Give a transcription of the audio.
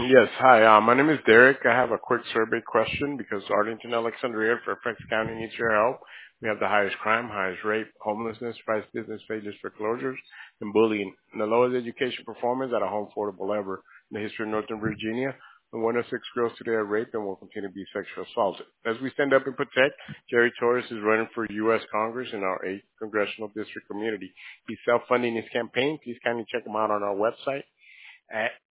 Yes, hi. My name is Derek. I have a quick survey question because Arlington, Alexandria, Fairfax County needs your help. We have the highest crime, highest rape, homelessness, price business failures, foreclosures, and bullying, and the lowest education performance at a home affordable ever in the history of Northern Virginia. And one of six girls today are raped and will continue to be sexually assaulted. As we stand up and protect, Jerry Torres is running for U.S. Congress in our 8th congressional district community. He's self-funding his campaign. Please kindly check him out on our website at